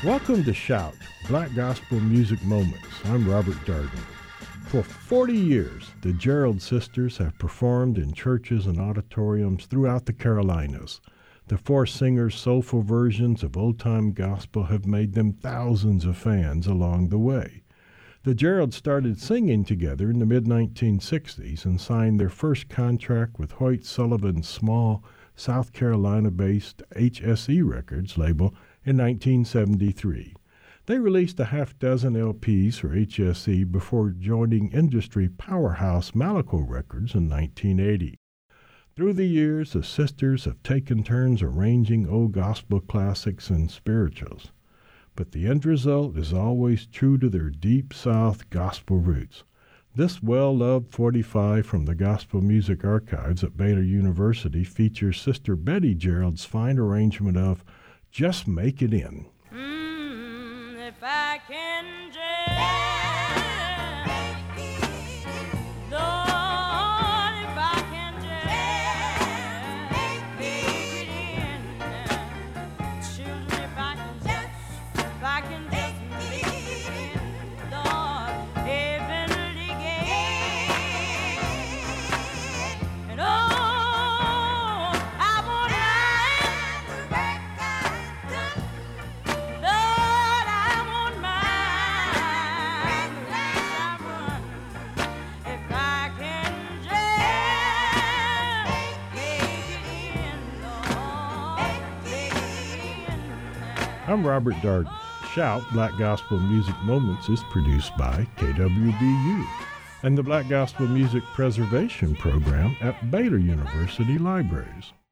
Welcome to Shout, Black Gospel Music Moments. I'm Robert Darden. For 40 years, the Gerald Sisters have performed in churches and auditoriums throughout the Carolinas. The four singers' soulful versions of old-time gospel have made them thousands of fans along the way. The Geralds started singing together in the mid-1960s and signed their first contract with Hoyt Sullivan's small, South Carolina-based HSE Records label in 1973. They released a half-dozen LPs for HSE before joining industry powerhouse Malaco Records in 1980. Through the years, the sisters have taken turns arranging old gospel classics and spirituals, but the end result is always true to their deep South gospel roots. This well-loved 45 from the Gospel Music Archives at Baylor University features Sister Betty Gerald's fine arrangement of Just Make It In. If I can just, Lord, if I can just make it in, children, if I can just make it in, Lord, heavenly gate, and oh, I won't Lord, I won't mind I run if I can just make it in, Lord, make it in. I'm Robert Darden. Shout, Black Gospel Music Moments is produced by KWBU and the Black Gospel Music Preservation Program at Baylor University Libraries.